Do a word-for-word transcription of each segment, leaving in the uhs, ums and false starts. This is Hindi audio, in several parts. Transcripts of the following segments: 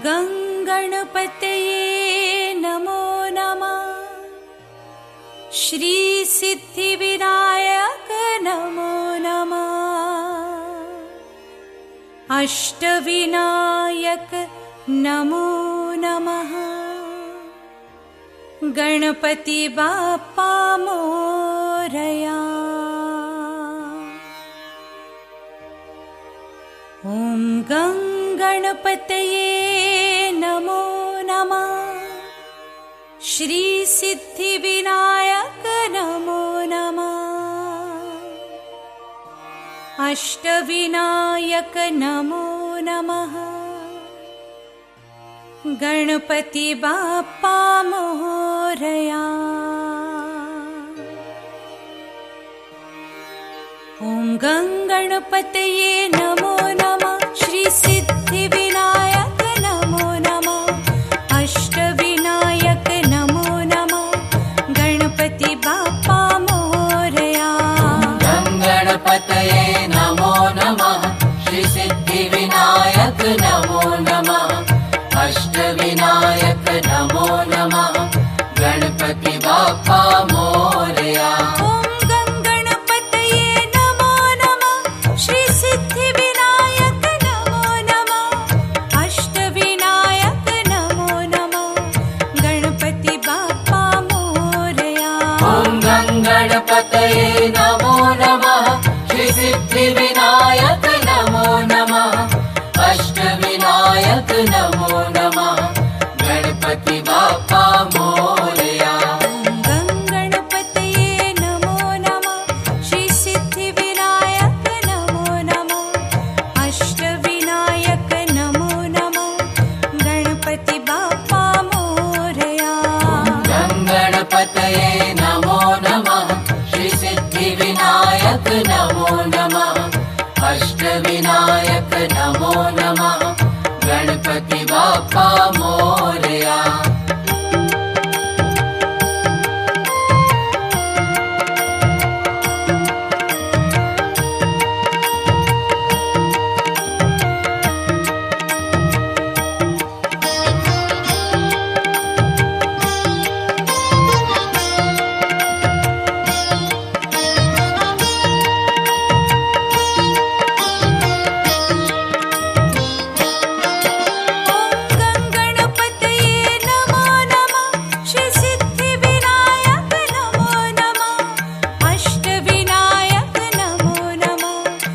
गं गणपतये नमो नमः। श्री सिद्धिविनायक नमो नमः। अष्टविनायक नमो नमः। गणपति बाप्पा मोरया। ॐ गं गणपतये नमो नमः। श्री सिद्धिविनायक नमो नमः। अष्टविनायक नमो नमः। गणपति बाप्पा मोरया। ॐ गं गणपतये नमो नमः। श्री सिद्धिविनायक नमो नमः। अष्टविनायक नमो नमः। गणपति बाप्पा मोरया। गं गणपतये नमो नमः। श्री सिद्धिविनायक नमो नमः। अष्टविनायक नमो नमः। गणपति बाप्पा मोरया। गणपतये नमो नमः। श्री सिद्धिविनायक नमो नमः। अष्टविनायक नमो नमः। गणपति बाप्पा मोरया। गं गणपतये नमो नमः। श्री सिद्धिविनायक नमो नमः। अष्टविनायक नमो नमः। गणपति बाप्पा मोरया। गं गणपतये नमो नमः। श्री सिद्धिविनायक नमो नमः। अष्टविनायक नमो नमः। गणपति बाप्पा मोरया।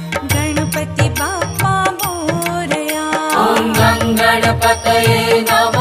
गणपतये नमो